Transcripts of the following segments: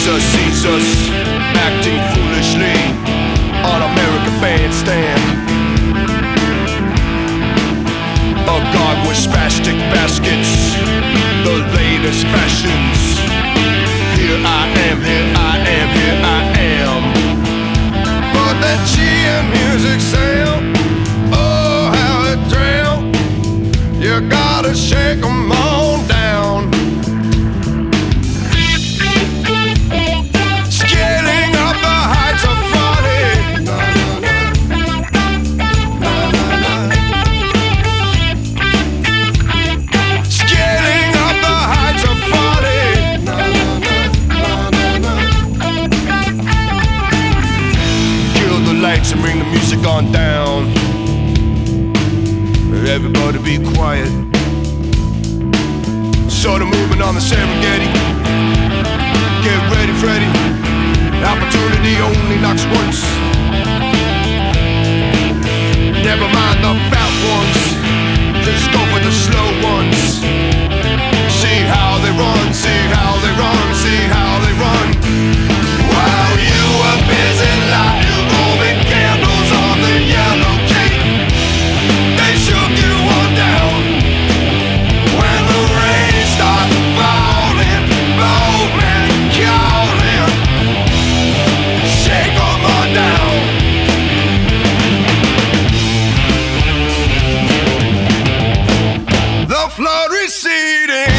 Caesar sees us acting foolishly on American Bandstand. A god with spastic baskets, the latest fashions. Here I am, here I am, here I am. But that GM music sound, oh how it thrill. You gotta shake 'em on down. Scaling up the heights of folly. Scaling up the heights of folly. Kill the lights and bring the music on down. Everybody be quiet. Sort of moving on the Serengeti. Get ready, Freddy. Opportunity only knocks once. Never mind the fat ones. Just go for the slow ones. See how they run, see how they run, see how they run. While you were busy lighting Roman candles on the yellow cake, they shook you on down. When the rain started falling, booming, calling, shake 'em on down. The flood receding.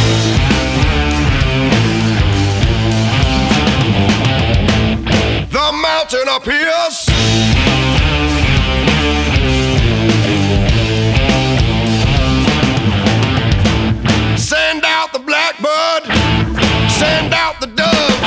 The mountain appears. Send out the blackbird, send out the dove.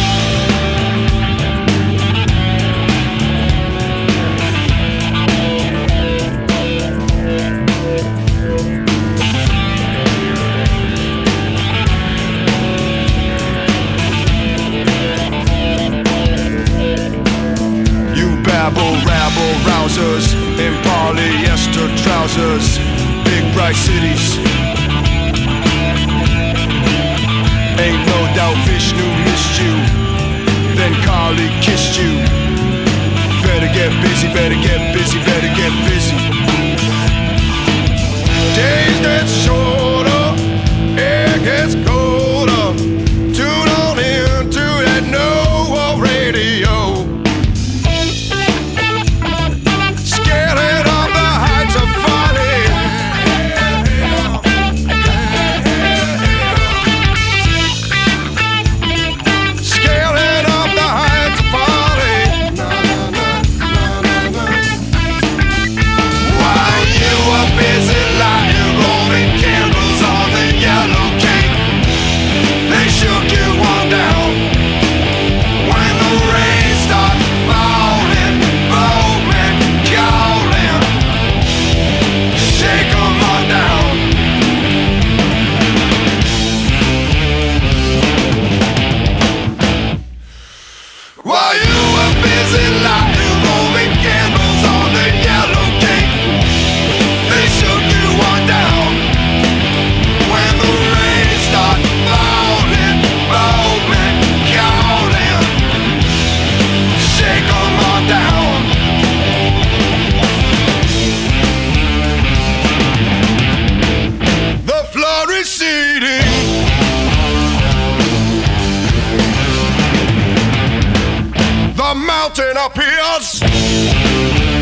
You babble, rabble, rousers in polyester trousers, big bright cities. Ain't no doubt Vishnu missed you, then Kali kissed you. Better get busy, better get busy, better get busy. Days get shorter, air gets colder. Tune on in to that NOAA radio. Scaling up the heights of folly. Scaling up the heights of folly. While you were busy lighting Roman candles on the yellow cake, they shook you on down. When the rain started falling, booming, calling, shake 'em on down. While you were busy lighting Roman candles on the yellow cake, they shook you on down. When the rain started falling, booming, calling, shake 'em on down. The flood receding. The mountain appears.